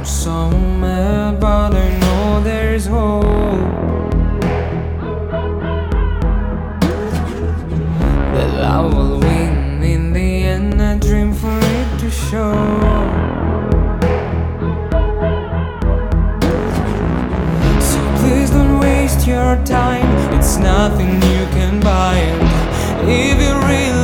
so mad, but I know there's hope. That love will win in the end. I dream for it to show. So please don't waste your time. It's nothing you can buy. And if you really